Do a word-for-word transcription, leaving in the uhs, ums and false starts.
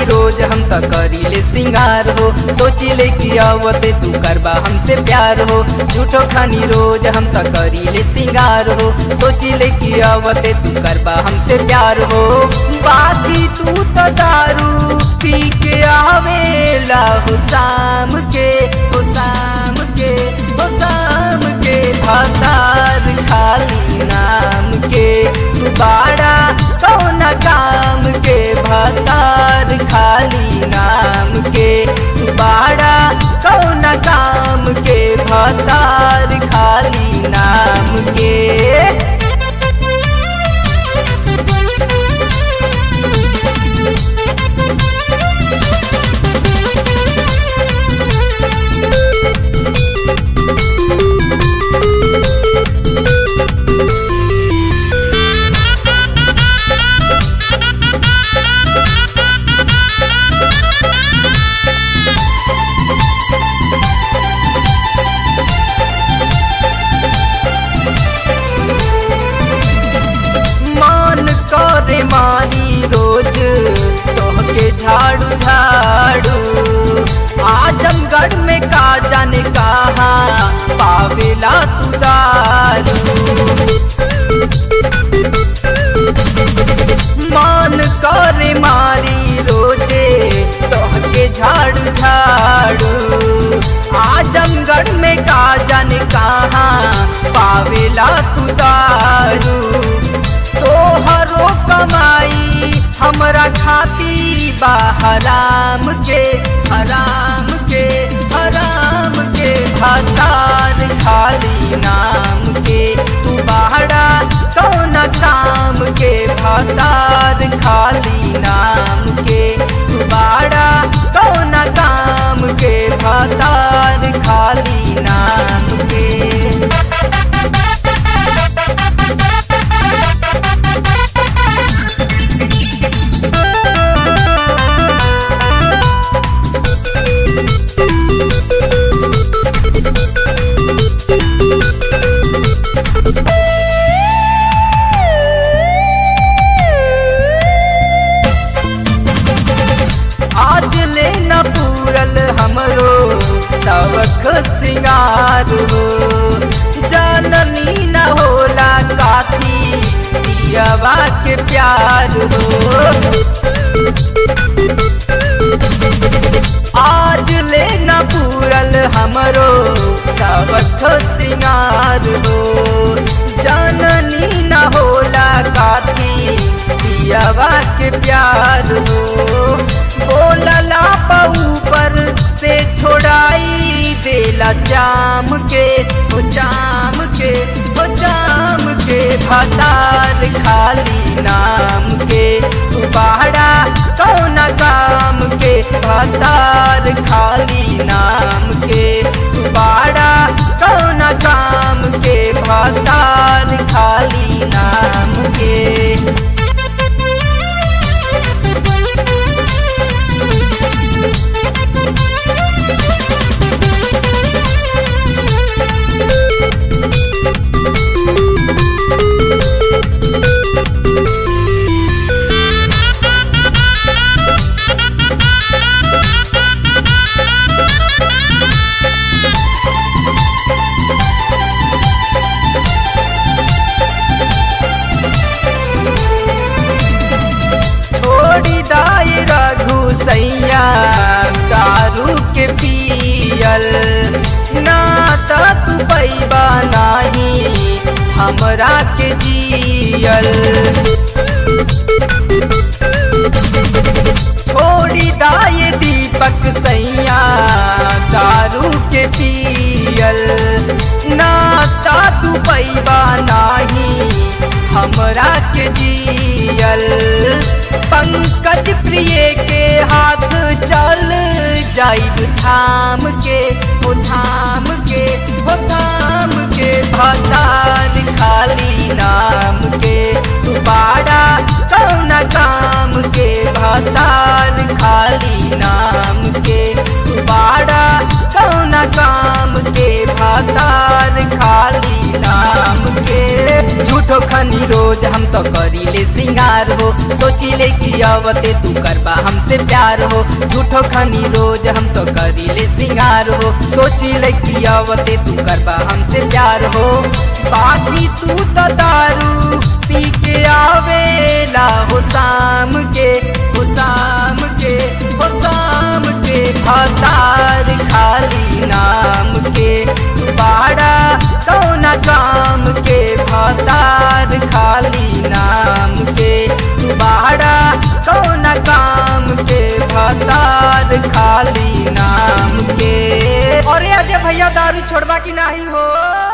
रोज हम त करीले सिंगार हो, सोचिले कि आवते तू करबा हमसे प्यार हो। झूठो खानी रोज हम त करीले सिंगार हो, सोचिले कि आवते तू करबा हमसे प्यार हो। बाकी तू तो दारू पी के आवेला हो शाम के, हो शाम के, हो शाम के। भातार खाली नाम के तू बाड़ा कौना काम के, भातार खाली नाम के तू बाड़ा कौना काम के, भातार खाली नाम के। करे मारी रोज तोहके झाड़ू झाड़ू, आजमगढ़ में का जाने कहाँ पावेला तू दारू। मान करे मारी रोजे तोहके झाड़ू झाड़ू, आजमगढ़ में का जाने कहाँ पावेला तू दारू। तोहरो कमाई हमरा खाती बा हराम के, हराम के, हराम के। भातार खाली नाम के तू बाड़ा कौना काम के, भातार खाली नाम के तू बाड़ा कौना काम के, भातार खाली नाम के। आज ले न पूरल हमरो सबक सिंगार हो, जननी न होला काथी पियवा के प्यार हो। आज ले न पूरल हमरो सबक सिंगार हो, जननी न होला काथी पियवा के प्यार हो। बोलला ऊपर से छोड़ाई देला जाम के, हो जाम के, हो जाम के। भातार खाली नाम के तू बाड़ा कौना काम के, भातार खाली नाम के तू बाड़ा कौना काम के, भातार खाली नाम के। सैया दारू के पियल ना ता तू पैबा नाही हमरा के जियल। छोड़ी दाए दीपक सैया दारू के पियल ना ता तू पैबा नाही हमरा के जियल। पंकज प्रिय के हाथ चल जाइब थाम के, हो थाम के, हो थाम के। भातार खाली नाम के तू बाड़ा कौना काम के, भातार खाली नाम के तू बाड़ा कौना काम के, भातार खाली नाम के। झूठो झूठो खनी रोज हम तो करीले सिंगार हो, सोचिले कि आवते तू करबा हमसे प्यार हो। झूठो खनी रोज हम तो करीले सिंगार हो, सोचिले कि आवते तू करबा हमसे प्यार हो। बाकी तू तो दारू पी के आवेला हो शाम के, हो शाम के, हो शाम के। हतार खाली नाम के बाड़ा कौना काम के, भतार खाली नाम के बाड़ा कौना काम के, भतार खाली नाम के। अरे अजय भैया दारू छोड़वा की नहीं हो।